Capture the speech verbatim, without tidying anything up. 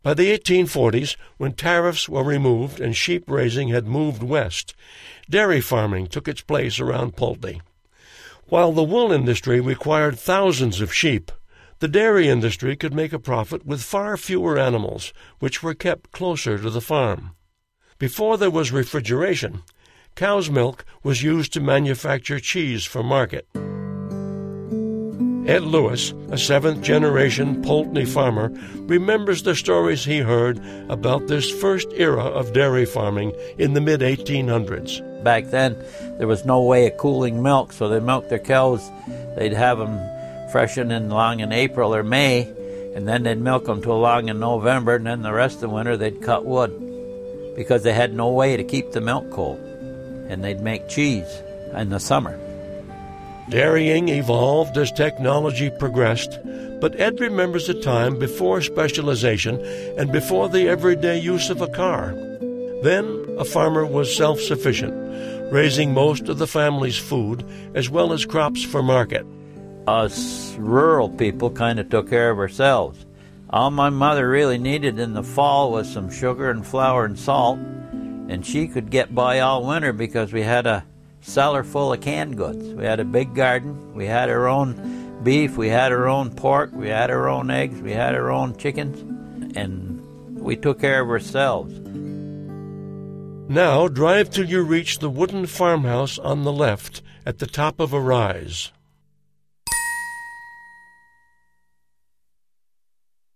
By the eighteen forties, when tariffs were removed and sheep raising had moved west, dairy farming took its place around Poultney. While the wool industry required thousands of sheep, the dairy industry could make a profit with far fewer animals, which were kept closer to the farm. Before there was refrigeration, cow's milk was used to manufacture cheese for market. Ed Lewis, a seventh-generation Poultney farmer, remembers the stories he heard about this first era of dairy farming in the mid eighteen hundreds. Back then, there was no way of cooling milk, so they milked their cows. They'd have them freshen in along in April or May, and then they'd milk them till along in November, and then the rest of the winter they'd cut wood because they had no way to keep the milk cold, and they'd make cheese in the summer. Dairying evolved as technology progressed, but Ed remembers a time before specialization and before the everyday use of a car. Then a farmer was self-sufficient, raising most of the family's food as well as crops for market. Us rural people kind of took care of ourselves. All my mother really needed in the fall was some sugar and flour and salt, and she could get by all winter because we had a cellar full of canned goods. We had a big garden, we had our own beef, we had our own pork, we had our own eggs, we had our own chickens, and we took care of ourselves. Now drive till you reach the wooden farmhouse on the left at the top of a rise.